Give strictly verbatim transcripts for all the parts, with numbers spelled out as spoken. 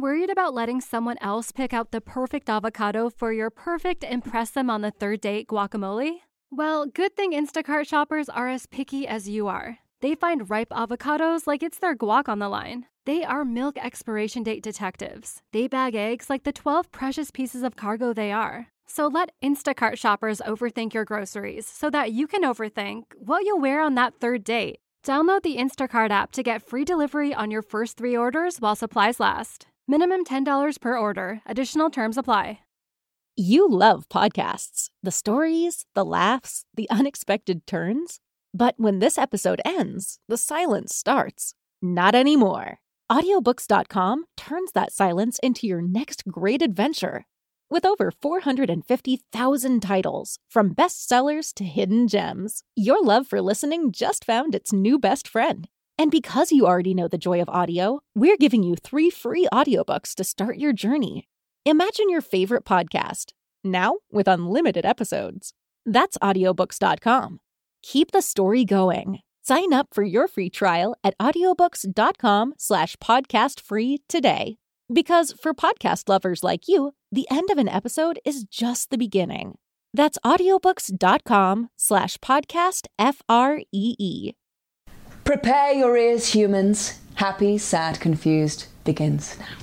Worried about letting someone else pick out the perfect avocado for your perfect impress them on the third date guacamole? Well, good thing Instacart shoppers are as picky as you are. They find ripe avocados like it's their guac on the line. They are milk expiration date detectives. They bag eggs like the twelve precious pieces of cargo they are. So let Instacart shoppers overthink your groceries so that you can overthink what you'll wear on that third date. Download the Instacart app to get free delivery on your first three orders while supplies last. Minimum ten dollars per order. Additional terms apply. You love podcasts. The stories, the laughs, the unexpected turns. But when this episode ends, the silence starts. Not anymore. Audiobooks dot com turns that silence into your next great adventure. With over four hundred fifty thousand titles, from bestsellers to hidden gems, your love for listening just found its new best friend. And because you already know the joy of audio, we're giving you three free audiobooks to start your journey. Imagine your favorite podcast, now with unlimited episodes. That's audiobooks dot com. Keep the story going. Sign up for your free trial at audiobooks dot com slash podcast free today. Because for podcast lovers like you, the end of an episode is just the beginning. That's audiobooks dot com slash podcast F R E E. Prepare your ears, humans. Happy, Sad, Confused begins now.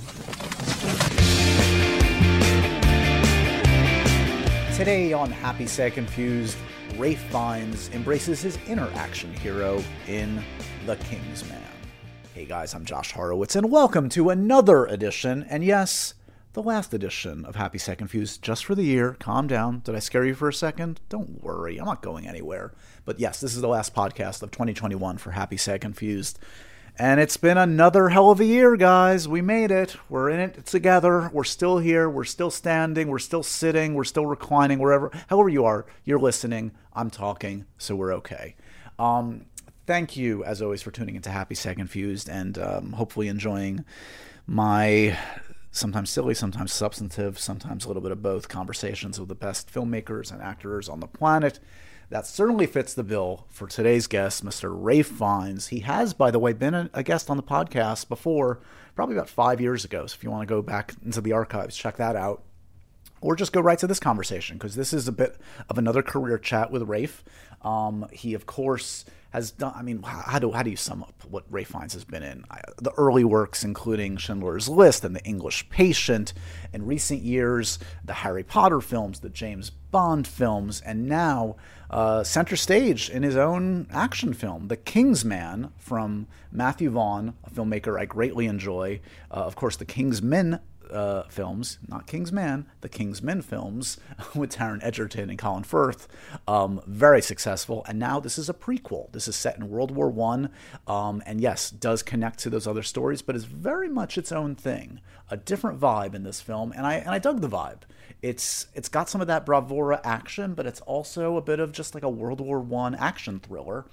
Today on Happy, Sad, Confused, Ralph Fiennes embraces his inner action hero in The King's Man. Hey guys, I'm Josh Horowitz, and welcome to another edition, and yes, the last edition of Happy, Sad, Confused, just for the year. Calm down. Did I scare you for a second? Don't worry, I'm not going anywhere. But yes, this is the last podcast of twenty twenty-one for Happy, Sad, Confused. And it's been another hell of a year, guys. We made it. We're in it together. We're still here. We're still standing. We're still sitting. We're still reclining, wherever, however you are. You're listening. I'm talking, so we're okay. Um... Thank you, as always, for tuning into Happy, Sad, Confused, and um, hopefully enjoying my sometimes silly, sometimes substantive, sometimes a little bit of both conversations with the best filmmakers and actors on the planet. That certainly fits the bill for today's guest, Mister Ralph Fiennes. He has, by the way, been a, a guest on the podcast before, probably about five years ago. So if you want to go back into the archives, check that out. Or just go right to this conversation, because this is a bit of another career chat with Ralph. Um, he, of course, has done, I mean, how do how do you sum up what Ralph Fiennes has been in? The early works, including Schindler's List and The English Patient. In recent years, the Harry Potter films, the James Bond films, and now uh, center stage in his own action film, The King's Man, from Matthew Vaughn, a filmmaker I greatly enjoy. Uh, of course, The King's Men Uh, films, not King's Man, the King's Men films with Taron Egerton and Colin Firth, um, very successful. And now this is a prequel. This is set in World War One, um, and yes, does connect to those other stories, but is very much its own thing. A different vibe in this film, and I and I dug the vibe. It's it's got some of that bravura action, but it's also a bit of just like a World War One action thriller.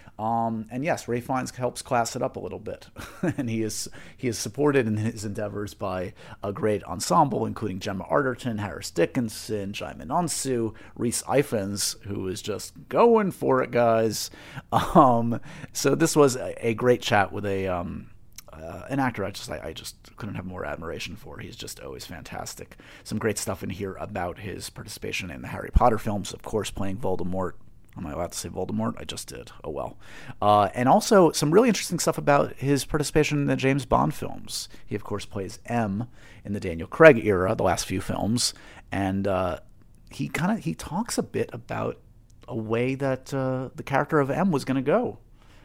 Um, and yes, Ralph Fiennes helps class it up a little bit, and he is he is supported in his endeavors by a great ensemble, including Gemma Arterton, Harris Dickinson, Djimon Hounsou, Rhys Ifans, who is just going for it, guys. Um, so this was a, a great chat with a um, uh, an actor I just I, I just couldn't have more admiration for. He's just always fantastic. Some great stuff in here about his participation in the Harry Potter films, of course, playing Voldemort. Am I allowed to say Voldemort? I just did. Oh, well. Uh, and also some really interesting stuff about his participation in the James Bond films. He, of course, plays M in the Daniel Craig era, the last few films. And uh, he kind of he talks a bit about a way that uh, the character of M was going to go,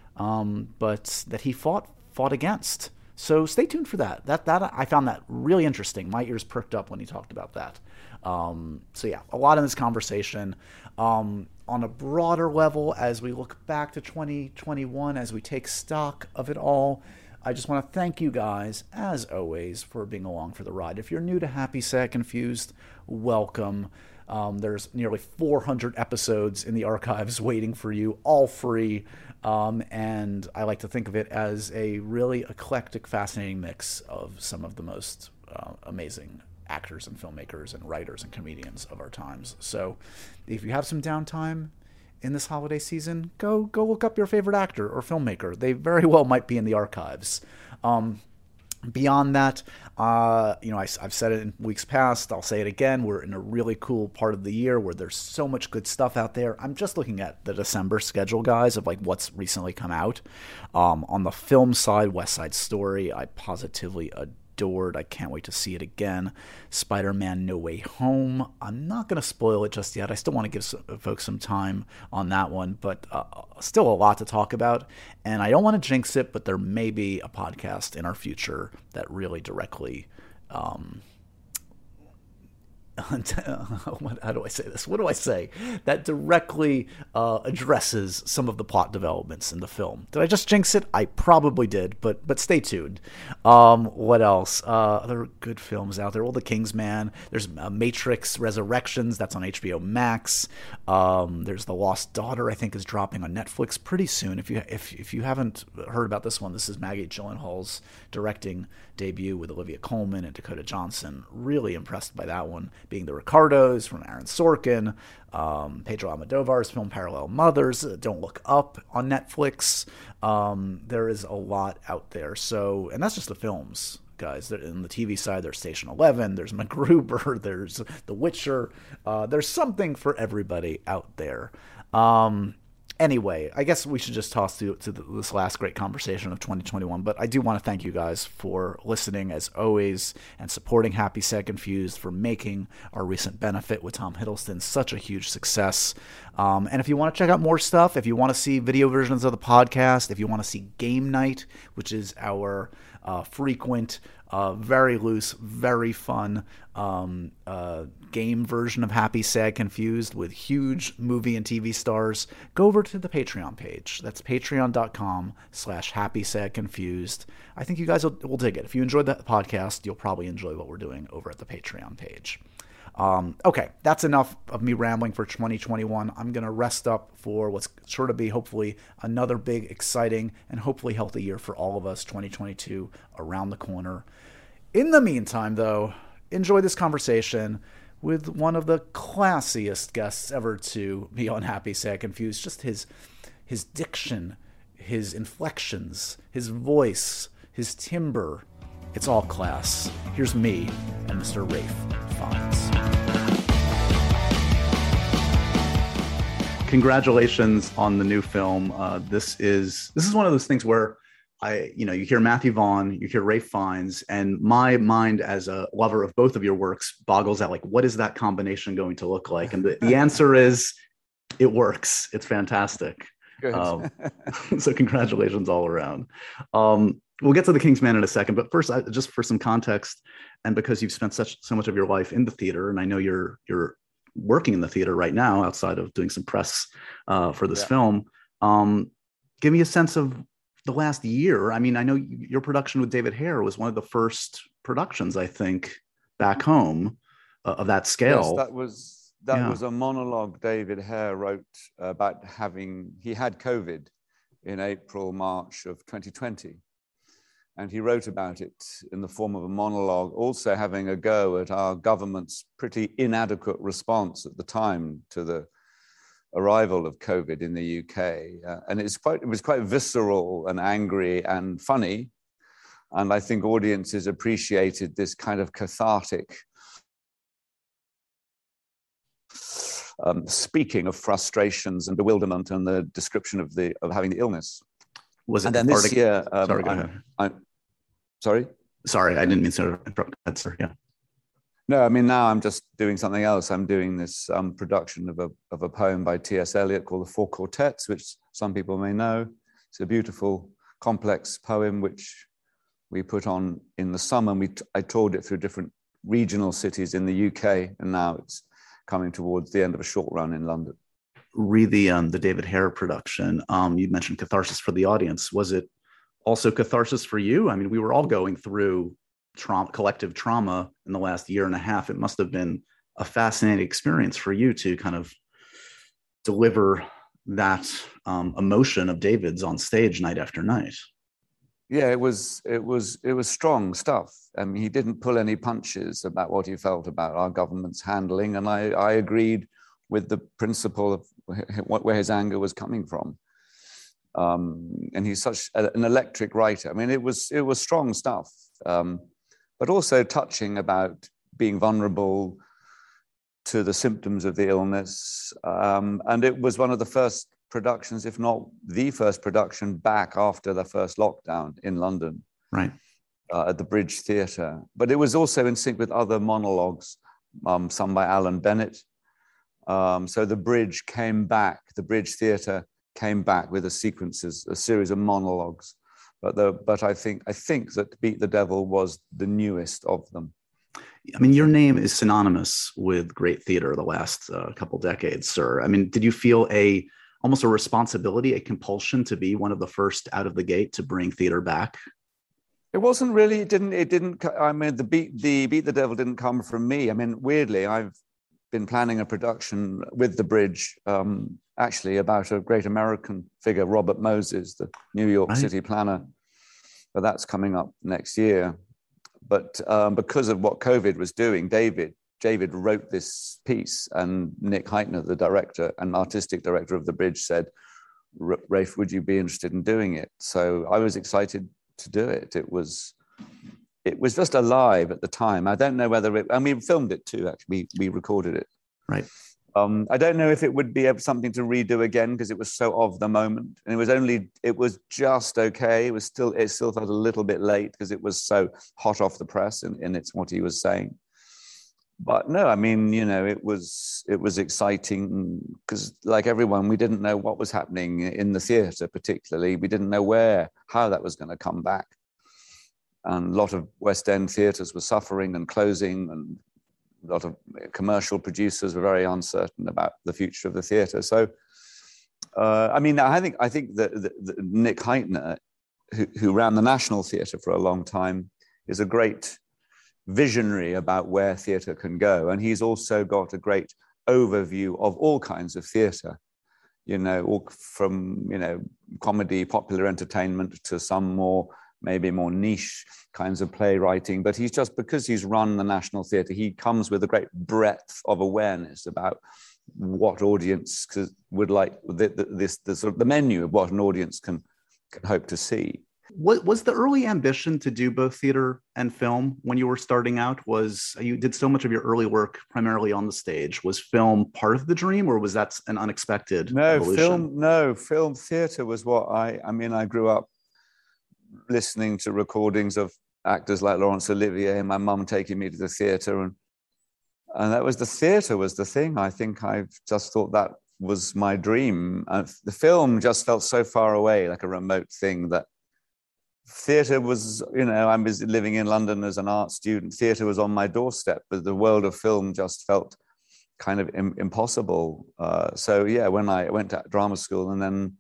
um, but that he fought fought against. So stay tuned for that. That that I found that really interesting. My ears perked up when he talked about that. Um, so yeah, a lot in this conversation. Um, on a broader level, as we look back to twenty twenty-one, as we take stock of it all, I just want to thank you guys, as always, for being along for the ride. If you're new to Happy, Sad, Confused, welcome. Um, there's nearly four hundred episodes in the archives waiting for you, all free. Um, and I like to think of it as a really eclectic, fascinating mix of some of the most uh, amazing actors and filmmakers and writers and comedians of our times. So if you have some downtime in this holiday season, go go look up your favorite actor or filmmaker. They very well might be in the archives. Um, Beyond that, uh, you know, I, I've said it in weeks past. I'll say it again. We're in a really cool part of the year where there's so much good stuff out there. I'm just looking at the December schedule, guys, of like what's recently come out. Um, on the film side, West Side Story, I positively adored. I can't wait to see it again. Spider-Man No Way Home. I'm not going to spoil it just yet. I still want to give some, folks some time on that one, but uh, still a lot to talk about. And I don't want to jinx it, but there may be a podcast in our future that really directly um, how do I say this? What do I say? That directly uh, addresses some of the plot developments in the film. Did I just jinx it? I probably did, but but stay tuned. Um, what else? Uh, other good films out there. Well, The Kingsman. There's uh, Matrix Resurrections. That's on H B O Max. Um, there's The Lost Daughter. I think is dropping on Netflix pretty soon. If you if if you haven't heard about this one, this is Maggie Gyllenhaal's directing debut with Olivia Colman and Dakota Johnson. Really impressed by that one. Being the Ricardos from Aaron Sorkin, um, Pedro Almodovar's film Parallel Mothers, Don't Look Up on Netflix. Um, there is a lot out there. So, and that's just the films, guys. In the T V side, there's Station Eleven, there's MacGruber, there's The Witcher. Uh, there's something for everybody out there. Um, Anyway, I guess we should just toss to, to this last great conversation of twenty twenty-one. But I do want to thank you guys for listening, as always, and supporting Happy Sad Confused, for making our recent benefit with Tom Hiddleston such a huge success. Um, and if you want to check out more stuff, if you want to see video versions of the podcast, if you want to see Game Night, which is our uh, frequent, uh, very loose, very fun um, uh, game version of Happy Sad Confused with huge movie and T V stars, go over to the Patreon page. That's patreon.com slash Happy Sad Confused. I think you guys will, will dig it. If you enjoyed that podcast, you'll probably enjoy what we're doing over at the Patreon page. Um, okay, that's enough of me rambling for twenty twenty-one. I'm going to rest up for what's sure to be hopefully another big, exciting, and hopefully healthy year for all of us, twenty twenty-two around the corner. In the meantime, though, enjoy this conversation with one of the classiest guests ever to be on Happy Sad Confused. Just his his diction, his inflections, his voice, his timbre. It's all class. Here's me and Mister Ralph Fiennes. Congratulations on the new film. Uh, this is this is one of those things where I, you know, you hear Matthew Vaughn, you hear Ralph Fiennes, and my mind as a lover of both of your works boggles at like, what is that combination going to look like? And the, the answer is, it works. It's fantastic. Good. Um, so congratulations all around. Um, we'll get to The Kingsman in a second, but first, I, just for some context, and because you've spent such so much of your life in the theater, and I know you're you're working in the theater right now outside of doing some press uh, for this yeah. film, um, give me a sense of the last year. I mean, I know your production with David Hare was one of the first productions, I think, back home uh, of that scale. Yes, that was that yeah. was a monologue David Hare wrote about having, he had COVID in April, March of twenty twenty. And he wrote about it in the form of a monologue, also having a go at our government's pretty inadequate response at the time to the arrival of COVID in the U K. Uh, and it's quite, it was quite visceral and angry and funny. And I think audiences appreciated this kind of cathartic um, speaking of frustrations and bewilderment and the description of the of having the illness. Was it and then this year, um, sorry, go I, ahead. I, sorry? Sorry, I didn't mean to interrupt that, sir. Yeah. No, I mean, now I'm just doing something else. I'm doing this um, production of a, of a poem by T S Eliot called The Four Quartets, which some people may know. It's a beautiful, complex poem, which we put on in the summer. And we t- I toured it through different regional cities in the U K, and now it's coming towards the end of a short run in London. Read the, um, the David Hare production. Um, you mentioned catharsis for the audience. Was it also catharsis for you? I mean, we were all going through trauma, collective trauma in the last year and a half. It must have been a fascinating experience for you to kind of deliver that um, emotion of David's on stage night after night. Yeah, it was it was it was strong stuff. I mean, he didn't pull any punches about what he felt about our government's handling, and I, I agreed with the principle of what, where his anger was coming from. Um, and he's such a, an electric writer. I mean, it was it was strong stuff. um, but also touching about being vulnerable to the symptoms of the illness. Um, and it was one of the first productions, if not the first production, back after the first lockdown in London. Right. Uh, at the Bridge Theatre. But it was also in sync with other monologues, um, some by Alan Bennett. Um, so the Bridge came back, the Bridge Theatre came back with a sequences, a series of monologues. But the, but I think I think that Beat the Devil was the newest of them. I mean, your name is synonymous with great theater the last uh, couple decades, sir. I mean, did you feel a almost a responsibility, a compulsion to be one of the first out of the gate to bring theater back? It wasn't really, it didn't, it didn't, I mean, the Beat, the Beat the Devil didn't come from me. I mean, weirdly, I've been planning a production with the Bridge, um, actually about a great American figure, Robert Moses, the New York Right. City planner. But that's coming up next year. But um, because of what COVID was doing, David, David wrote this piece, and Nick Heitner, the director and artistic director of the Bridge, said, "Rafe, would you be interested in doing it?" So I was excited to do it. It was, it was just alive at the time. I don't know whether it, and we filmed it too, actually, we, we recorded it. Right. Um, I don't know if it would be something to redo again, because it was so of the moment. And it was only, it was just okay. It was still, it still felt a little bit late because it was so hot off the press in, in it's what he was saying. But no, I mean, you know, it was, it was exciting because, like everyone, we didn't know what was happening in the theatre, particularly. We didn't know where, how that was going to come back. And a lot of West End theatres were suffering and closing, and a lot of commercial producers were very uncertain about the future of the theatre. So, uh, I mean, I think I think that, that, that Nick Heitner, who, who ran the National Theatre for a long time, is a great visionary about where theatre can go. And he's also got a great overview of all kinds of theatre, you know, all from, you know, comedy, popular entertainment to some more, maybe more niche kinds of playwriting. But he's just, because he's run the National Theatre, he comes with a great breadth of awareness about what audience would like, the, the, this, the sort of the menu of what an audience can, can hope to see. What was the early ambition to do both theater and film when you were starting out? Was you did so much of your early work primarily on the stage? Was film part of the dream, or was that an unexpected no evolution? film no film theater was what I I mean I grew up listening to recordings of actors like Laurence Olivier and my mum taking me to the theater, and and that was the theater was the thing. I think I've just thought that was my dream. Uh, the film just felt so far away, like a remote thing, that theatre was, you know, I was living in London as an art student. Theatre was on my doorstep, but the world of film just felt kind of im- impossible. Uh, so yeah, when I went to drama school, and then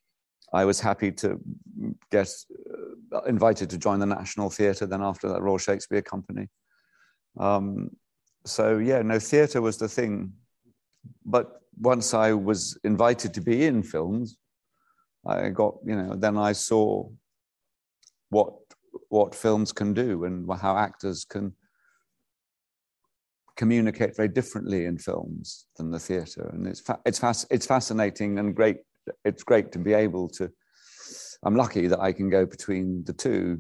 I was happy to get uh, invited to join the National Theatre, then after that Royal Shakespeare Company. Um, so yeah, no, theatre was the thing. But once I was invited to be in films, I got, you know, then I saw what what films can do and how actors can communicate very differently in films than the theatre. And it's fa- it's fas- it's fascinating and great. It's great to be able to. I'm lucky that I can go between the two,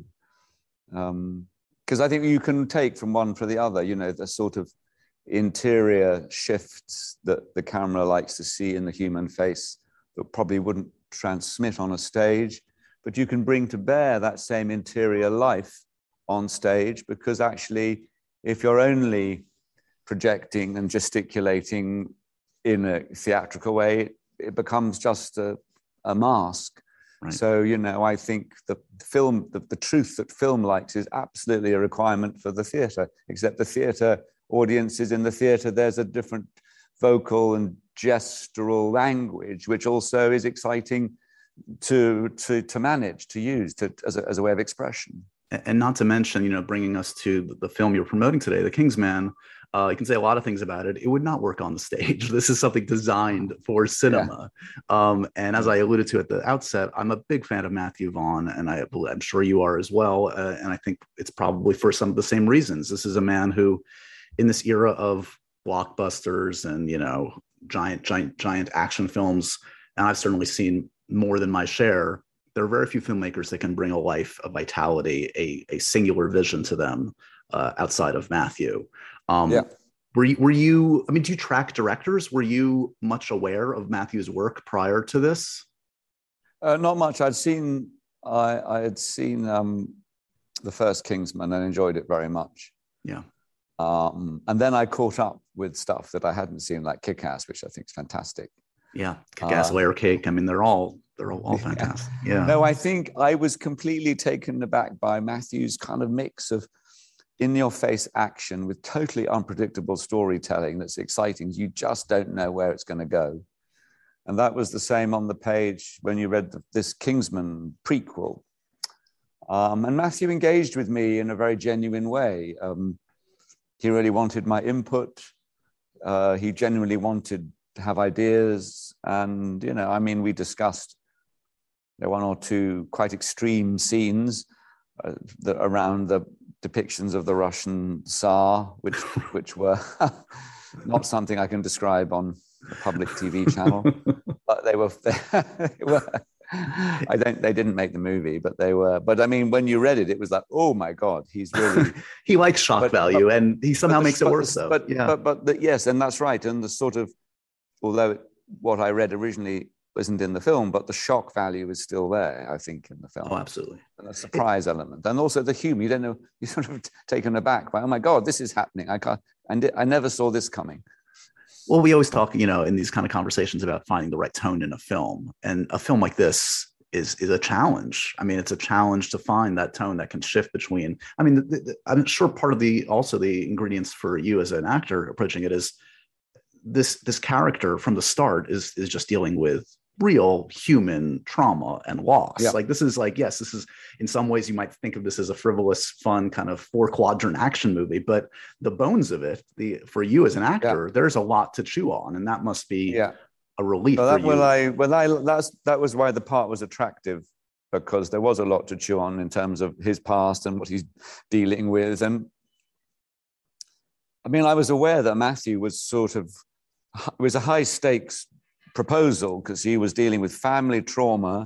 because um, I think you can take from one for the other. You know, the sort of interior shifts that the camera likes to see in the human face that probably wouldn't transmit on a stage. But you can bring to bear that same interior life on stage, because actually, if you're only projecting and gesticulating in a theatrical way, it, it becomes just a, a mask. Right. So, you know, I think the film, the, the truth that film likes is absolutely a requirement for the theatre, except the theatre audiences in the theatre, there's a different vocal and gestural language, which also is exciting to to to manage, to use to as a, as a way of expression. And not to mention, you know, bringing us to the film you're promoting today, The King's Man. Uh, you can say a lot of things about it. It would not work on the stage. This is something designed for cinema. Yeah. Um, and as I alluded to at the outset, I'm a big fan of Matthew Vaughn, and I, I'm sure you are as well. Uh, and I think it's probably for some of the same reasons. This is a man who, in this era of blockbusters and, you know, giant, giant, giant action films, and I've certainly seen more than my share, there are very few filmmakers that can bring a life, a vitality, a, a singular vision to them uh, outside of Matthew. Um, yeah. Were you, were you, I mean, do you track directors? Were you much aware of Matthew's work prior to this? Uh, not much. I'd seen, I, I had seen um, the first Kingsman and enjoyed it very much. Yeah. Um, and then I caught up with stuff that I hadn't seen, like Kick-Ass, which I think is fantastic. Yeah, Kick-Ass, uh, Layer Cake. I mean, they're all they're all, all fantastic. Yeah. yeah. No, I think I was completely taken aback by Matthew's kind of mix of in-your-face action with totally unpredictable storytelling that's exciting. You just don't know where it's going to go. And that was the same on the page when you read the, this Kingsman prequel. Um, and Matthew engaged with me in a very genuine way. Um, he really wanted my input. Uh, he genuinely wanted to have ideas. And, you know, I mean, we discussed you know, one or two quite extreme scenes uh, the, around the depictions of the Russian Tsar, which, which were not something I can describe on a public T V channel, but they were, they were I don't, they didn't make the movie, but they were, but I mean, when you read it, it was like, oh my God, he's really, he likes shock but, value but, and he somehow the, makes it worse though. But, yeah. but, but the, yes, and that's right. And the sort of, although it, what I read originally wasn't in the film, but the shock value is still there, I think, in the film. Oh, absolutely. And the surprise it, element. And also the humor, you don't know, you're sort of taken aback by, oh my God, this is happening. I can't, and I never saw this coming. Well, we always talk, you know, in these kind of conversations about finding the right tone in a film. And a film like this is is a challenge. I mean, it's a challenge to find that tone that can shift between, I mean, the, the, I'm sure part of the, also the ingredients for you as an actor approaching it is this, this character from the start is, is just dealing with real human trauma and loss. Yeah. Like this is like, yes, this is in some ways you might think of this as a frivolous, fun kind of four quadrant action movie, but the bones of it, the for you as an actor, yeah. there's a lot to chew on, and that must be yeah. a relief. Well, that, for you. Well, I, well, I, that's, that was why the part was attractive, because there was a lot to chew on in terms of his past and what he's dealing with. And I mean, I was aware that Matthew was sort of, it was a high stakes proposal because he was dealing with family trauma,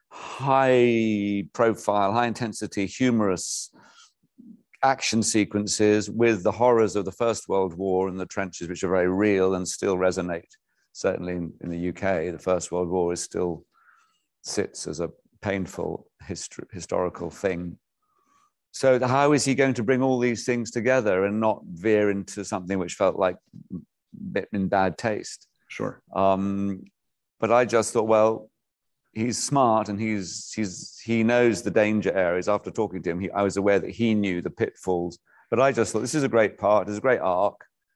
high profile, high intensity, humorous action sequences with the horrors of the First World War and the trenches, which are very real and still resonate. Certainly in, in the U K, the First World War is still sits as a painful hist- historical thing. So how is he going to bring all these things together and not veer into something which felt like in bad taste? Sure. Um, but I just thought, well, he's smart and he's he's he knows the danger areas. After talking to him, he, I was aware that he knew the pitfalls. But I just thought this is a great part. It's a great arc,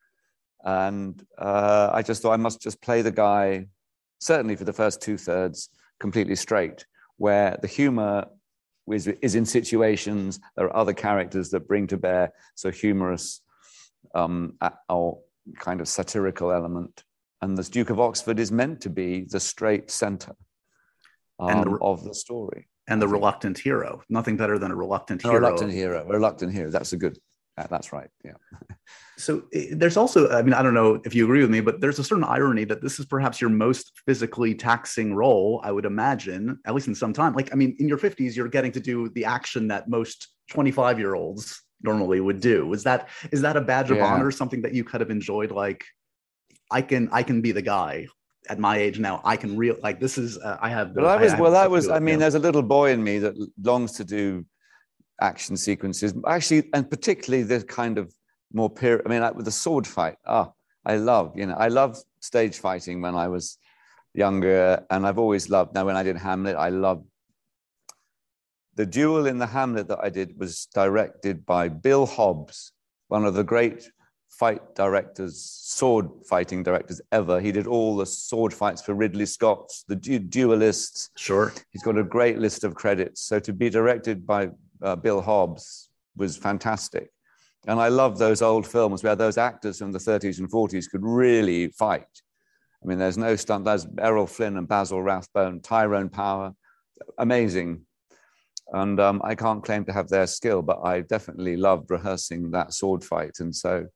and uh, I just thought I must just play the guy, certainly for the first two thirds, completely straight, where the humor is, is in situations. There are other characters that bring to bear so humorous um, or kind of satirical element. And the Duke of Oxford is meant to be the straight center um, the, of the story. And the reluctant hero. Nothing better than a reluctant a hero. Reluctant hero. A reluctant hero. That's a good, uh, that's right. Yeah. So there's also, I mean, I don't know if you agree with me, but there's a certain irony that this is perhaps your most physically taxing role, I would imagine, at least in some time. Like, I mean, in your fifties, you're getting to do the action that most twenty-five year olds normally would do. Is that, is that a badge of yeah. honor, something that you kind of enjoyed? Like, I can I can be the guy at my age now. I can real like this is uh, I have. The, well, I was I well. That was. I mean, yeah. there's a little boy in me that longs to do action sequences. Actually, and particularly the kind of more period. I mean, like with the sword fight. Ah, I love. You know, I loved stage fighting when I was younger, and I've always loved. Now, when I did Hamlet, I loved the duel in the Hamlet that I did was directed by Bill Hobbs, one of the great fight directors, sword fighting directors ever. He did all the sword fights for Ridley Scott's The du- Duelists. Sure. He's got a great list of credits. So to be directed by uh, Bill Hobbs was fantastic. And I love those old films where those actors from the thirties and forties could really fight. I mean, there's no stunt. There's Errol Flynn and Basil Rathbone, Tyrone Power. Amazing. And um, I can't claim to have their skill, but I definitely loved rehearsing that sword fight. And so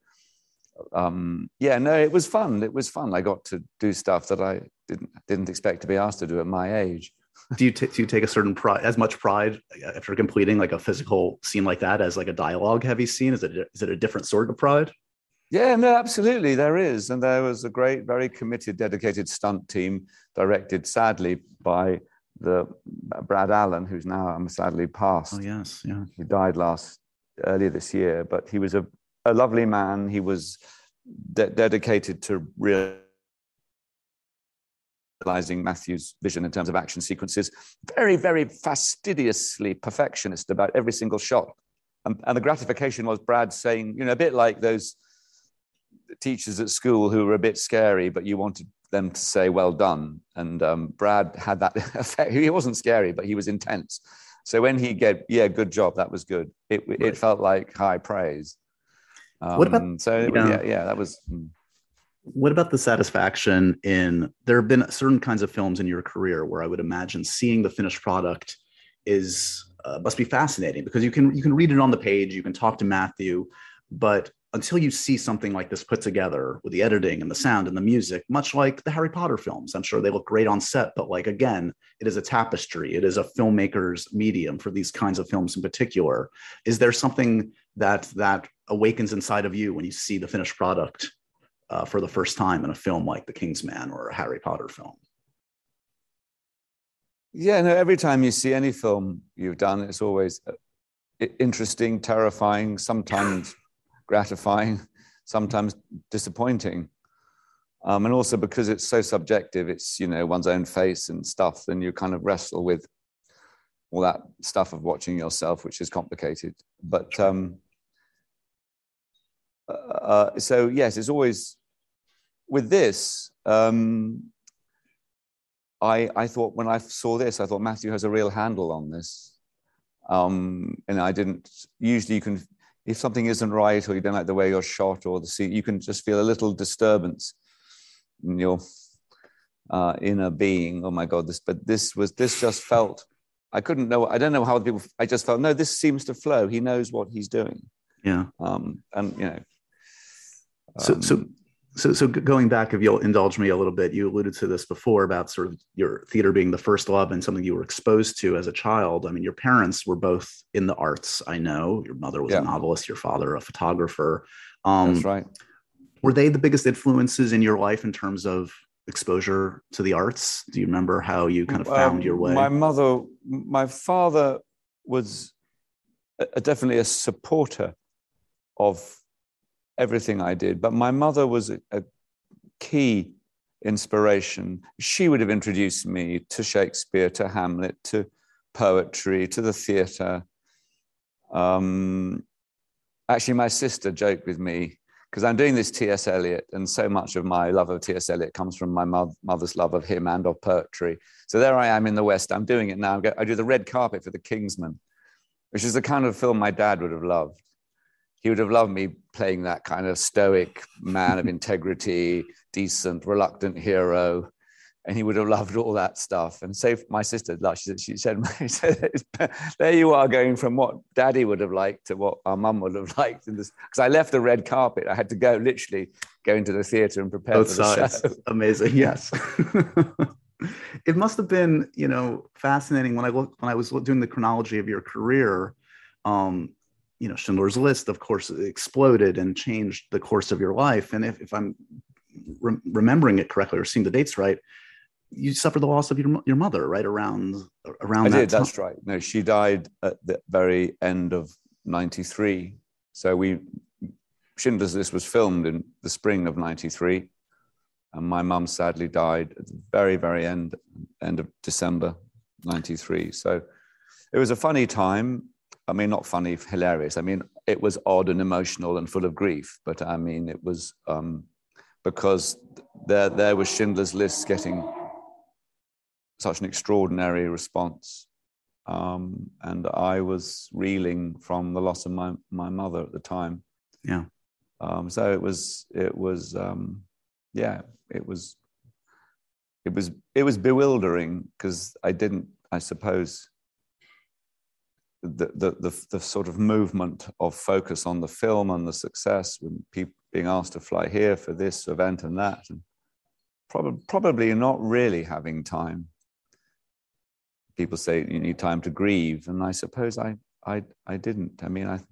Um, yeah, no, it was fun. It was fun. I got to do stuff that I didn't didn't expect to be asked to do at my age. Do you, t- do you take a certain pride, as much pride after completing like a physical scene like that as like a dialogue heavy scene? Is it, is it a different sort of pride? Yeah, no, absolutely, there is. And there was a great, very committed, dedicated stunt team directed, sadly, by the Brad Allen, who's now um, sadly passed. Oh, yes, yeah. He died last, earlier this year, but he was a, a lovely man. He was de- dedicated to realizing Matthew's vision in terms of action sequences. Very, very fastidiously perfectionist about every single shot. And, and the gratification was Brad saying, you know, a bit like those teachers at school who were a bit scary, but you wanted them to say, well done. And um, Brad had that effect. He wasn't scary, but he was intense. So when he get, yeah, good job, that was good. It, right. It felt like high praise. Um, what about, so yeah. yeah, yeah, that was. What about the satisfaction in, there have been certain kinds of films in your career where I would imagine seeing the finished product is, uh, must be fascinating, because you can, you can read it on the page, you can talk to Matthew, but until you see something like this put together with the editing and the sound and the music, much like the Harry Potter films, I'm sure they look great on set, but like, again, it is a tapestry. It is a filmmaker's medium for these kinds of films in particular. Is there something that that awakens inside of you when you see the finished product uh, for the first time in a film like The King's Man or a Harry Potter film? Yeah, no, every time you see any film you've done, it's always interesting, terrifying, sometimes gratifying, sometimes disappointing. Um, and also because it's so subjective, it's, you know, one's own face and stuff, then you kind of wrestle with all that stuff of watching yourself, which is complicated. But um, uh, so, yes, it's always, with this, um, I, I thought when I saw this, I thought Matthew has a real handle on this. Um, and I didn't, usually you can, if something isn't right or you don't like the way you're shot or the scene, you can just feel a little disturbance in your uh, inner being. Oh my God, this, but this was, this just felt, I couldn't know, I don't know how people, I just felt, no, this seems to flow. He knows what he's doing. Yeah. Um, and, you know. Um, so, so, so, so going back, if you'll indulge me a little bit, you alluded to this before about sort of your theater being the first love and something you were exposed to as a child. I mean, your parents were both in the arts, I know. Your mother was yeah. a novelist, your father a photographer. Um, That's right. Were they the biggest influences in your life in terms of exposure to the arts? Do you remember how you kind of found um, your way? My mother, my father was a, definitely a supporter of everything I did, but my mother was a, a key inspiration. She would have introduced me to Shakespeare, to Hamlet, to poetry, to the theatre. Um, actually, my sister joked with me, because I'm doing this T S Eliot, and so much of my love of T S Eliot comes from my mo- mother's love of him and of poetry. So there I am in the West. I'm doing it now. I do the red carpet for The Kingsman, which is the kind of film my dad would have loved. He would have loved me playing that kind of stoic man of integrity, decent, reluctant hero. And he would have loved all that stuff. And so my sister, she said, she said, there you are going from what daddy would have liked to what our mum would have liked. Because I left the red carpet. I had to go, literally go into the theater and prepare Both for the sides. show. Amazing, yes. It must have been, you know, fascinating when I looked, when I was doing the chronology of your career. Um, you know, Schindler's List, of course, exploded and changed the course of your life. And if, if I'm re- remembering it correctly or seeing the dates right, you suffered the loss of your your mother, right? Around around I that did, time. That's right. No, she died at the very end of ninety-three. So we, Schindler's List was filmed in the spring of ninety-three. And my mum sadly died at the very, very end, end of December ninety-three. So it was a funny time. I mean, not funny, hilarious. I mean, it was odd and emotional and full of grief. But I mean, it was um, because there, there was Schindler's List getting such an extraordinary response. Um, and I was reeling from the loss of my, my mother at the time. Yeah. Um, so it was, it was, um, yeah, it was, it was, it was bewildering because I didn't, I suppose, the, the, the, the sort of movement of focus on the film and the success, when people being asked to fly here for this event and that, and probably, probably not really having time people say you need time to grieve, and I suppose I I I didn't. I mean, I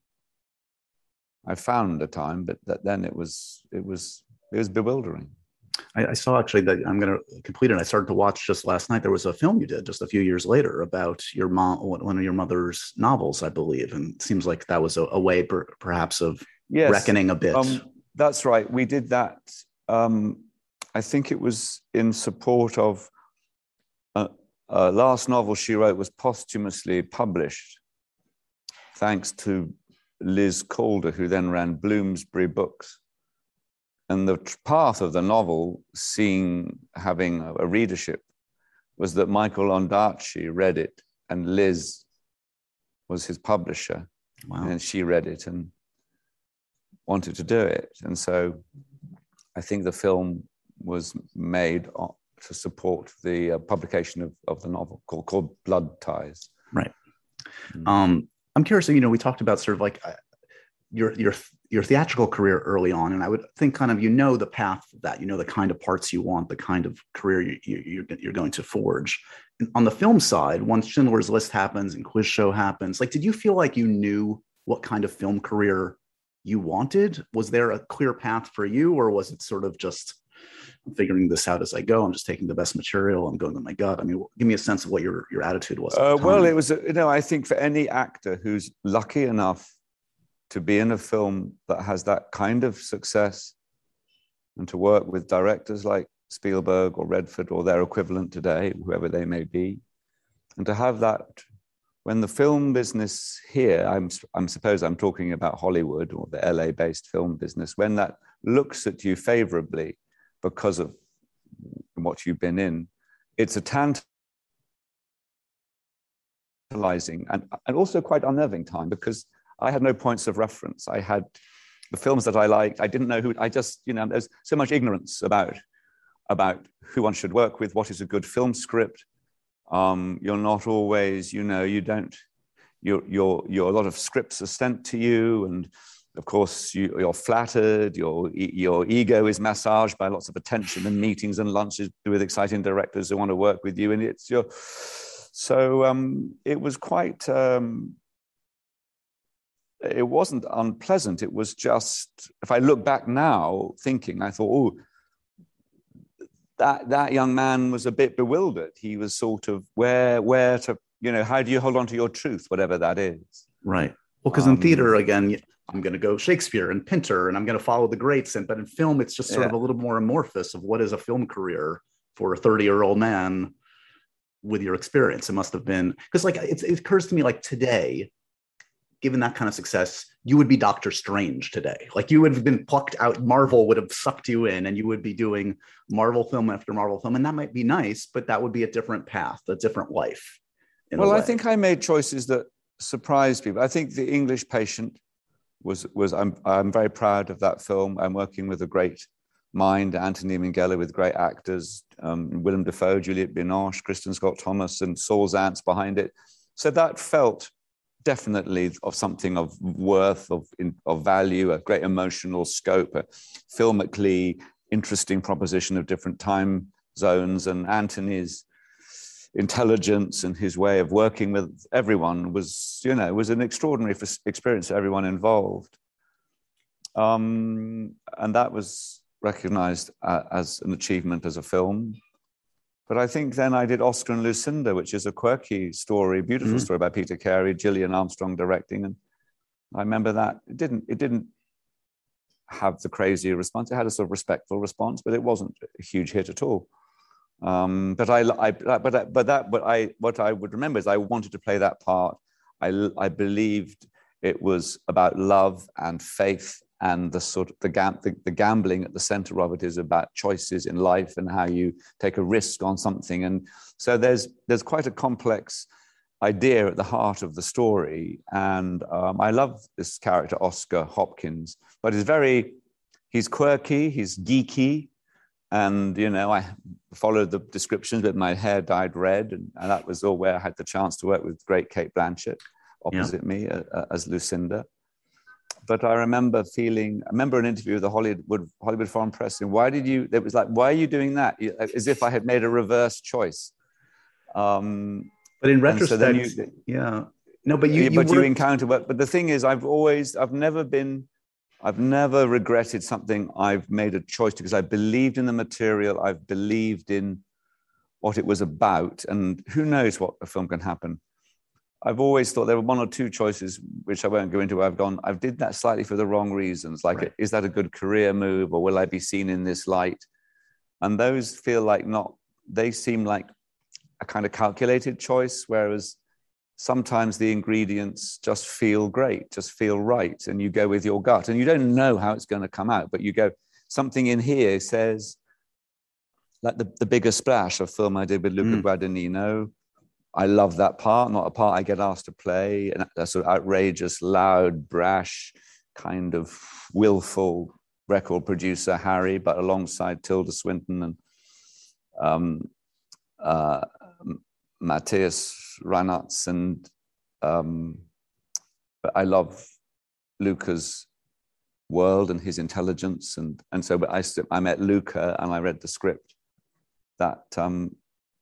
I found a time, but that then it was it was it was bewildering. I, I saw actually that I'm going to complete it. I started to watch just last night. There was a film you did just a few years later about your mom, one of your mother's novels, I believe, and it seems like that was a, a way, per, perhaps, of yes, reckoning a bit. Um, that's right. We did that. Um, I think it was in support of a, a last novel she wrote was posthumously published, thanks to Liz Calder, who then ran Bloomsbury Books. And the path of the novel, seeing, having a readership, was that Michael Ondaatje read it, and Liz was his publisher. Wow. And she read it and wanted to do it. And so I think the film was made to support the uh, publication of, of the novel called, called Blood Ties. Right. Mm. Um, I'm curious, you know, we talked about sort of like uh, your your your theatrical career early on, and I would think kind of, you know, the path of that, you know, the kind of parts you want, the kind of career you, you, you're, you're going to forge. And on the film side, once Schindler's List happens and Quiz Show happens, like, did you feel like you knew what kind of film career you wanted? Was there a clear path for you, or was it sort of just, I'm figuring this out as I go, I'm just taking the best material, I'm going with my gut? I mean, give me a sense of what your, your attitude was. Uh, well, it was, you know, I think for any actor who's lucky enough to be in a film that has that kind of success and to work with directors like Spielberg or Redford or their equivalent today, whoever they may be, and to have that, when the film business here, I'm, I'm suppose I'm talking about Hollywood or the L A-based film business, when that looks at you favorably because of what you've been in, it's a tantalizing and, and also quite unnerving time, because I had no points of reference. I had the films that I liked. I didn't know who, I just, you know, there's so much ignorance about, about who one should work with, what is a good film script. Um, you're not always, you know, you don't, you're, you're, you're, a lot of scripts are sent to you. And of course, you, you're flattered, your, your ego is massaged by lots of attention and meetings and lunches with exciting directors who want to work with you. And it's your, so um, it was quite, um, it wasn't unpleasant. It was just, if I look back now thinking, I thought, oh, that, that young man was a bit bewildered. He was sort of, where, where to, you know, how do you hold on to your truth, whatever that is? Right. Well, because um, in theater, again, I'm going to go Shakespeare and Pinter, and I'm going to follow the greats. And, but in film, it's just sort yeah. of a little more amorphous of what is a film career for a thirty-year-old man with your experience. It must have been, because like, it, it occurs to me like today, given that kind of success, you would be Doctor Strange today. Like, you would have been plucked out. Marvel would have sucked you in, and you would be doing Marvel film after Marvel film. And that might be nice, but that would be a different path, a different life. Well, I think I made choices that surprised people. I think The English Patient was, was I'm, I'm very proud of that film. I'm working with a great mind, Anthony Minghella, with great actors, um, Willem Dafoe, Juliette Binoche, Kristen Scott Thomas, and Saul Zaentz behind it. So that felt definitely of something of worth, of, of value, a great emotional scope, a filmically interesting proposition of different time zones. And Anthony's intelligence and his way of working with everyone was, you know, was an extraordinary experience for everyone involved. Um, and that was recognized uh, as an achievement as a film. But I think then I did Oscar and Lucinda, which is a quirky story, beautiful mm-hmm. story by Peter Carey, Gillian Armstrong directing. And I remember that it didn't, it didn't have the crazy response. It had a sort of respectful response, but it wasn't a huge hit at all. Um, but I, I, but, I, but that, but I, what I would remember is I wanted to play that part. I, I believed it was about love and faith, and the sort of the, gam- the, the gambling at the center of it is about choices in life and how you take a risk on something. And so there's there's quite a complex idea at the heart of the story. And um, I love this character, Oscar Hopkins, but he's very, he's quirky, he's geeky. And, you know, I followed the descriptions with my hair dyed red. And, and that was all where I had the chance to work with great Cate Blanchett opposite yeah. me uh, as Lucinda. But I remember feeling, I remember an interview with the Hollywood, Hollywood Foreign Press, and why did you, it was like, why are you doing that? As if I had made a reverse choice. Um, But in retrospect, so you, yeah, no, but you, yeah, you but were... you encounter. But but the thing is, I've always, I've never been, I've never regretted something I've made a choice to, because I believed in the material, I've believed in what it was about, and who knows what a film can happen. I've always thought there were one or two choices, which I won't go into, where I've gone, I've did that slightly for the wrong reasons. Like, right. Is that a good career move, or will I be seen in this light? And those feel like not, they seem like a kind of calculated choice, whereas sometimes the ingredients just feel great, just feel right, and you go with your gut, and you don't know how it's going to come out, but you go, something in here says, like the, the Bigger Splash, a film I did with Luca mm. Guadagnino. I love that part, not a part I get asked to play, and a sort of outrageous, loud, brash, kind of willful record producer, Harry, but alongside Tilda Swinton and um, uh, Matthias Reinartz, and um, but I love Luca's world and his intelligence, and and so I I met Luca and I read the script. That um,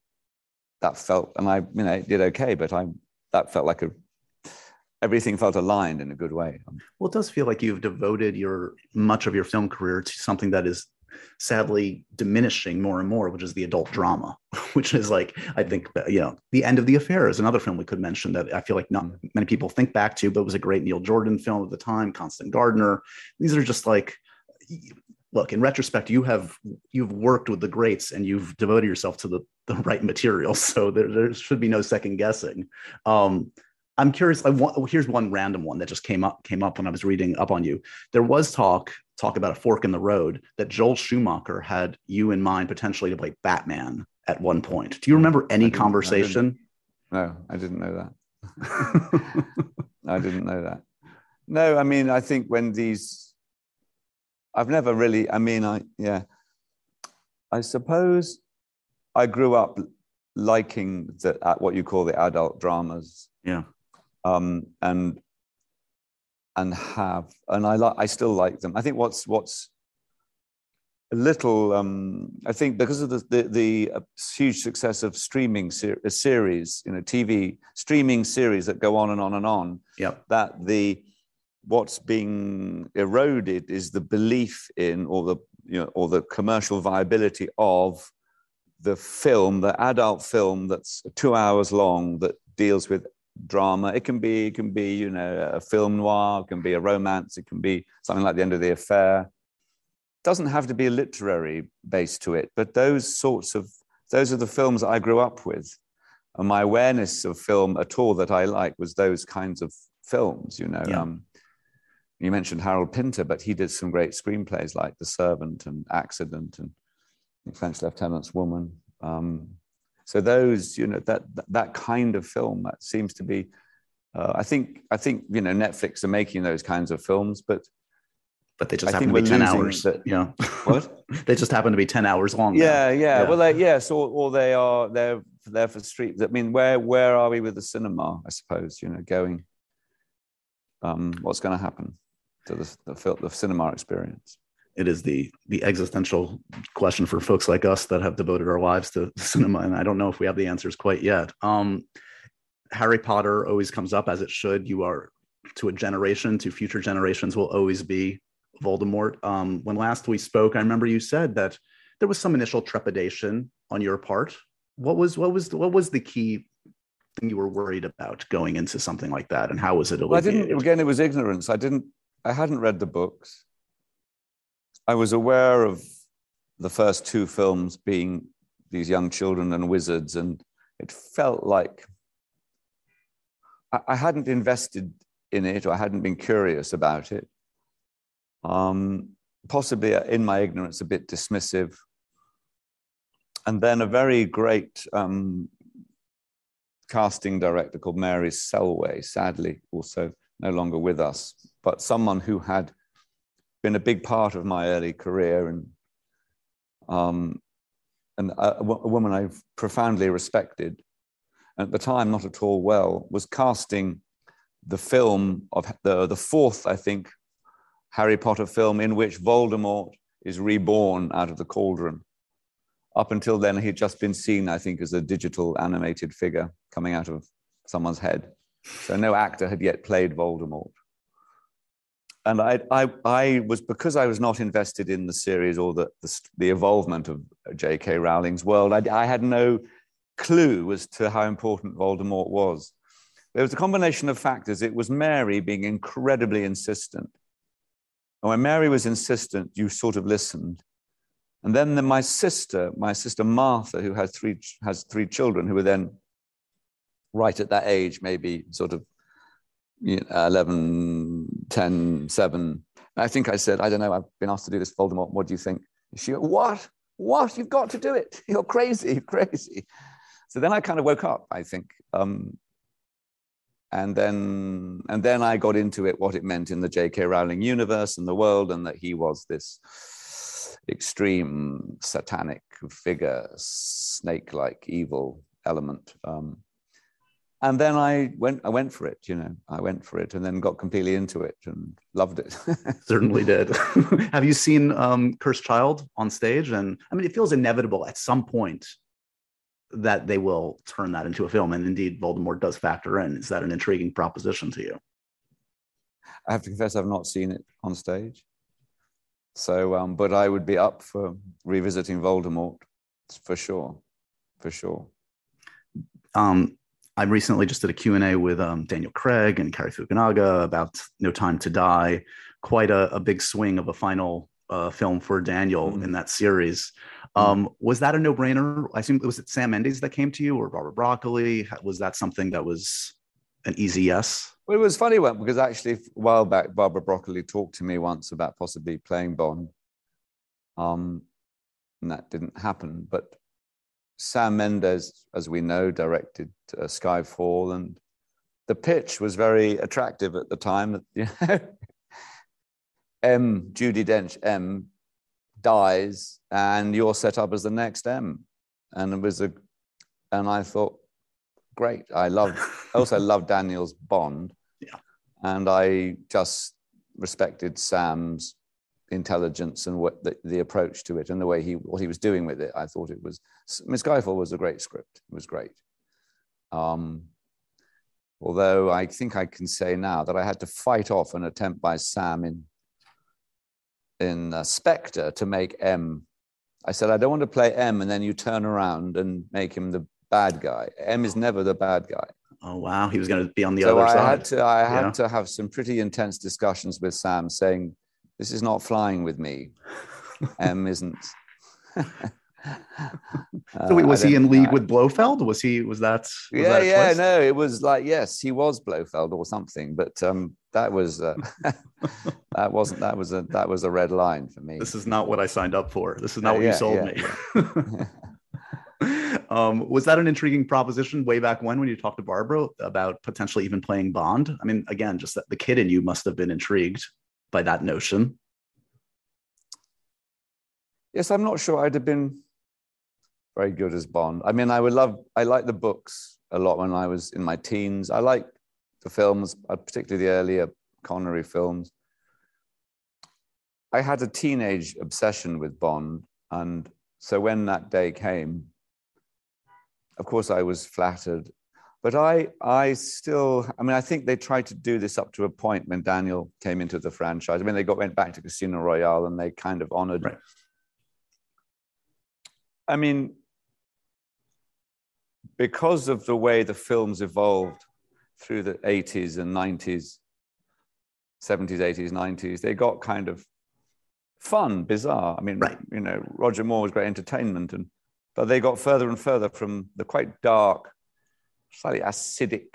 that felt, and I you know did okay, but I that felt like a everything felt aligned in a good way. Well, it does feel like you've devoted your much of your film career to something that is sadly diminishing more and more, which is the adult drama, which is like, I think, you know, The End of the Affair is another film we could mention that I feel like not many people think back to, but it was a great Neil Jordan film at the time, Constant Gardener. These are just like, look, in retrospect, you have, you've worked with the greats and you've devoted yourself to the, the right material. So there, there should be no second guessing. Um, I'm curious, I want, here's one random one that just came up came up when I was reading up on you. There was talk, talk about a fork in the road, that Joel Schumacher had you in mind potentially to play Batman at one point. Do you remember any I conversation? I no, I didn't know that. I didn't know that. No, I mean, I think when these, I've never really, I mean, I, yeah, I suppose I grew up liking the, what you call the adult dramas. Yeah. Um, and and have and I like I still like them. I think what's what's a little um, I think because of the the, the uh, huge success of streaming ser- series, you know, T V streaming series that go on and on and on. Yeah. That the what's being eroded is the belief in, or the you know, or the commercial viability of the film, the adult film that's two hours long that deals with drama. It can be, it can be, you know, a film noir, it can be a romance, it can be something like The End of the Affair. It doesn't have to be a literary base to it, but those sorts of, those are the films that I grew up with. And my awareness of film at all that I like was those kinds of films, you know. Yeah. Um, you mentioned Harold Pinter, but he did some great screenplays like The Servant and Accident and French Lieutenant's Woman. Um, So those, you know, that that kind of film, that seems to be, uh, I think, I think, you know, Netflix are making those kinds of films, but but they just I happen to be ten hours. That, yeah, what? They just happen to be ten hours long. Yeah, yeah, yeah. Well, they, yes, or, or they are they're they're for street. I mean, where where are we with the cinema? I suppose, you know, going. Um, what's going to happen to the the, film, the cinema experience? It is the the existential question for folks like us that have devoted our lives to cinema, and I don't know if we have the answers quite yet. Um, Harry Potter always comes up, as it should. You are, to a generation, to future generations, will always be Voldemort. Um, when last we spoke, I remember you said that there was some initial trepidation on your part. What was what was what was the key thing you were worried about going into something like that, and how was it alleviated? Well, I didn't. Again, it was ignorance. I didn't. I hadn't read the books. I was aware of the first two films being these young children and wizards, and it felt like I, I hadn't invested in it, or I hadn't been curious about it. Um, possibly in my ignorance, a bit dismissive. And then a very great um, casting director called Mary Selway, sadly also no longer with us, but someone who had been a big part of my early career, and um, and a, a woman I've profoundly respected, and at the time not at all well, was casting the film of the, the fourth, I think, Harry Potter film in which Voldemort is reborn out of the cauldron. up until then, he'd just been seen, I think, as a digital animated figure coming out of someone's head. So no actor had yet played Voldemort. And I, I, I was, because I was not invested in the series or the, the, the evolvement of J K Rowling's world, I, I had no clue as to how important Voldemort was. There was a combination of factors. It was Mary being incredibly insistent. And when Mary was insistent, you sort of listened. And then the, my sister, my sister Martha, who has three, has three children who were then right at that age, maybe sort of you know, eleven, ten, seven. I think I said, I don't know, I've been asked to do this, Voldemort. What do you think? She went, what? What? You've got to do it. You're crazy, you're crazy. So then I kind of woke up, I think. Um, and then and then I got into it, what it meant in the J K Rowling universe and the world, and that he was this extreme satanic figure, snake-like evil element. Um, and then I went, I went for it, you know, I went for it and then got completely into it and loved it. Certainly did. Have you seen um, Cursed Child on stage? And I mean, it feels inevitable at some point that they will turn that into a film. And indeed, Voldemort does factor in. Is that an intriguing proposition to you? I have to confess, I've not seen it on stage. So, um, but I would be up for revisiting Voldemort for sure, for sure. Um, I recently just did a Q and A with um, Daniel Craig and Cary Fukunaga about No Time to Die. Quite a, a big swing of a final uh, film for Daniel mm. in that series. Um, mm. Was that a no-brainer? I assume, was it Sam Mendes that came to you, or Robert Broccoli? Was that something that was an easy yes? Well, it was funny one because actually a while back, Barbara Broccoli talked to me once about possibly playing Bond. Um, and that didn't happen. But Sam Mendes, as we know, directed uh, Skyfall, and the pitch was very attractive at the time. You know, M, Judi Dench, M, dies, and you're set up as the next M. And it was a, and I thought, great. I loved, I also loved Daniel's Bond. Yeah. And I just respected Sam's intelligence and what the, the approach to it and the way he, what he was doing with it. I thought it was, I mean, Skyfall was a great script. It was great. Um, although I think I can say now that I had to fight off an attempt by Sam in, in uh, Spectre to make M. I said, I don't want to play M and then you turn around and make him the bad guy. M is never the bad guy. Oh, wow. He was going to be on the so other I side. Had to, I yeah. had to have some pretty intense discussions with Sam saying, this is not flying with me. M isn't. uh, so wait, was he in league I, with Blofeld? Was he, was that? Was yeah, that yeah, twist? no, it was like, yes, he was Blofeld or something, but um, that was, uh, that wasn't, that was a, that was a red line for me. This is not what I signed up for. This is not uh, what yeah, you sold yeah, me. Yeah. um, was that an intriguing proposition way back when, when you talked to Barbara about potentially even playing Bond? I mean, again, just that the kid in you must have been intrigued by that notion. Yes, I'm not sure I'd have been very good as Bond. I mean, I would love, I liked the books a lot when I was in my teens. I liked the films, particularly the earlier Connery films. I had a teenage obsession with Bond. And so when that day came, of course I was flattered. But I, I still, I mean, I think they tried to do this up to a point when Daniel came into the franchise. I mean, they got went back to Casino Royale and they kind of honored. Right. I mean, because of the way the films evolved through the eighties and nineties, seventies, eighties, nineties, they got kind of fun, bizarre. I mean, right. you know, Roger Moore was great entertainment, and but they got further and further from the quite dark, slightly acidic,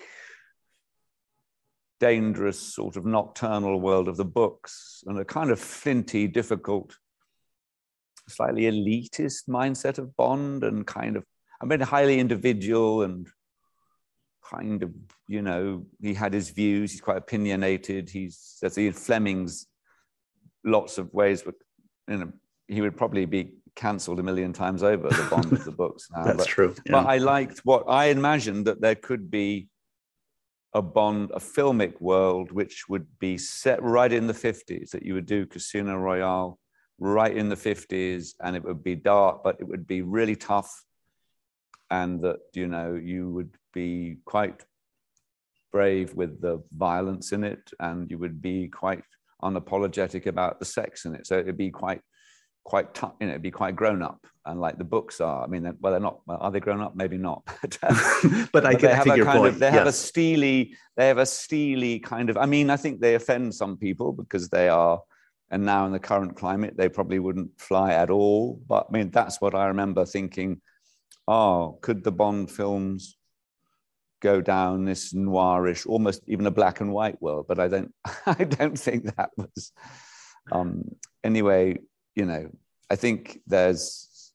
dangerous sort of nocturnal world of the books and a kind of flinty, difficult, slightly elitist mindset of Bond and kind of, I mean, highly individual and kind of, you know, he had his views, he's quite opinionated. He's, that's in Fleming's lots of ways, but, you know, he would probably be cancelled a million times over, the Bond of the books now. That's but, true. Yeah. But I liked what I imagined, that there could be a Bond, a filmic world, which would be set right in the fifties, that you would do Casino Royale right in the fifties, and it would be dark, but it would be really tough, and that, you know, you would be quite brave with the violence in it, and you would be quite unapologetic about the sex in it. So it'd be quite, quite tough, you know, it'd be quite grown up, and like the books are. I mean, well, they're not. Are they grown up? Maybe not. But, um, but I but get they have to a your kind point. of. They yes. have a steely. They have a steely kind of. I mean, I think they offend some people because they are. And now in the current climate, they probably wouldn't fly at all. But I mean, that's what I remember thinking. Oh, could the Bond films go down this noirish, almost even a black and white world? But I don't. I don't think that was. Um, anyway, you know, I think there's.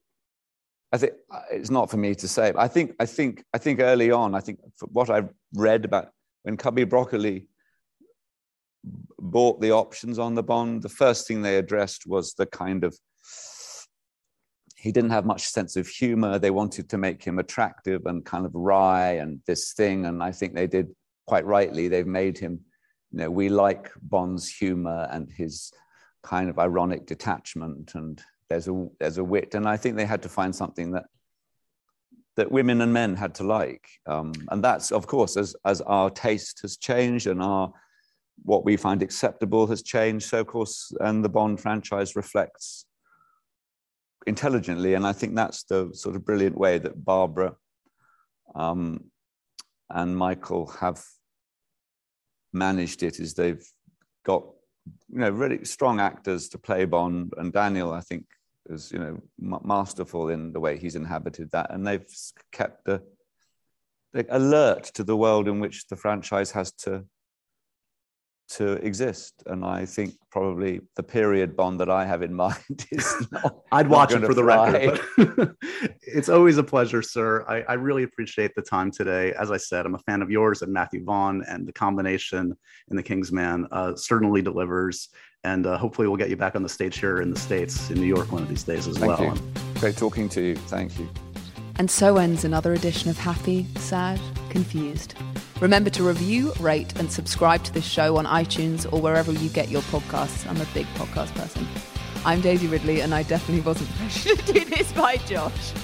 I think it's not for me to say. But I think. I think. I think early on. I think what I read about when Cubby Broccoli bought the options on the Bond, the first thing they addressed was the kind of, he didn't have much sense of humor. They wanted to make him attractive and kind of wry and this thing. And I think they did quite rightly. They've made him, you know, we like Bond's humor and his kind of ironic detachment, and there's a there's a wit. And I think they had to find something that that women and men had to like. Um, and that's, of course, as as our taste has changed and our what we find acceptable has changed. So, of course, and the Bond franchise reflects intelligently. And I think that's the sort of brilliant way that Barbara um, and Michael have managed it, is they've got, you know, really strong actors to play Bond. And Daniel, I think, is, you know, m- masterful in the way he's inhabited that. And they've kept the, the alert to the world in which the franchise has to to exist. And I think probably the period Bond that I have in mind is not, I'd watch not it for the fly. record, but it's always a pleasure, sir. I, I really appreciate the time today. As I said, I'm a fan of yours and Matthew Vaughn, and the combination in The King's Man uh, certainly delivers. And uh, hopefully we'll get you back on the stage here in the States, in New York, one of these days as Thank well. you. Great talking to you. Thank you. And so ends another edition of Happy, Sad, Confused. Remember to review, rate, and subscribe to this show on iTunes or wherever you get your podcasts. I'm a big podcast person. I'm Daisy Ridley, and I definitely wasn't pressured to do this by Josh.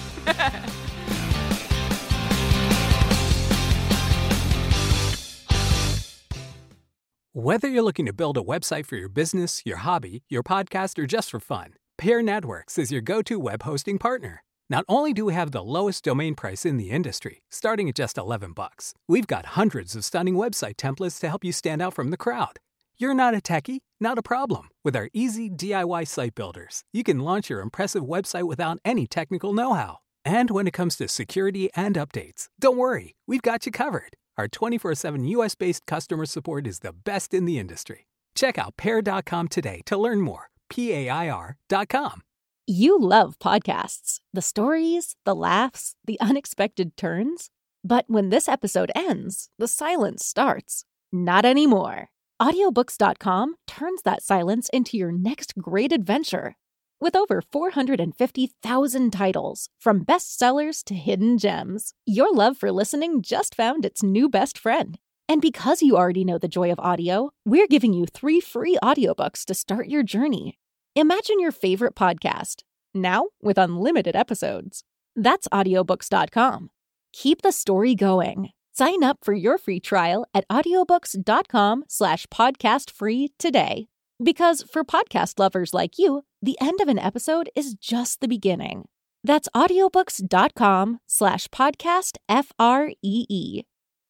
Whether you're looking to build a website for your business, your hobby, your podcast, or just for fun, Pair Networks is your go-to web hosting partner. Not only do we have the lowest domain price in the industry, starting at just eleven bucks, we've got hundreds of stunning website templates to help you stand out from the crowd. You're not a techie? Not a problem. With our easy D I Y site builders, you can launch your impressive website without any technical know-how. And when it comes to security and updates, don't worry, we've got you covered. Our twenty-four seven U S-based customer support is the best in the industry. Check out pair dot com today to learn more. P A I R dot com. You love podcasts, the stories, the laughs, the unexpected turns. But when this episode ends, the silence starts. Not anymore. Audiobooks dot com turns that silence into your next great adventure. With over four hundred fifty thousand titles, from bestsellers to hidden gems, your love for listening just found its new best friend. And because you already know the joy of audio, we're giving you three free audiobooks to start your journey. Imagine your favorite podcast, now with unlimited episodes. That's audiobooks dot com. Keep the story going. Sign up for your free trial at audiobooks dot com slash podcast free today. Because for podcast lovers like you, the end of an episode is just the beginning. That's audiobooks dot com slash podcast F R E E.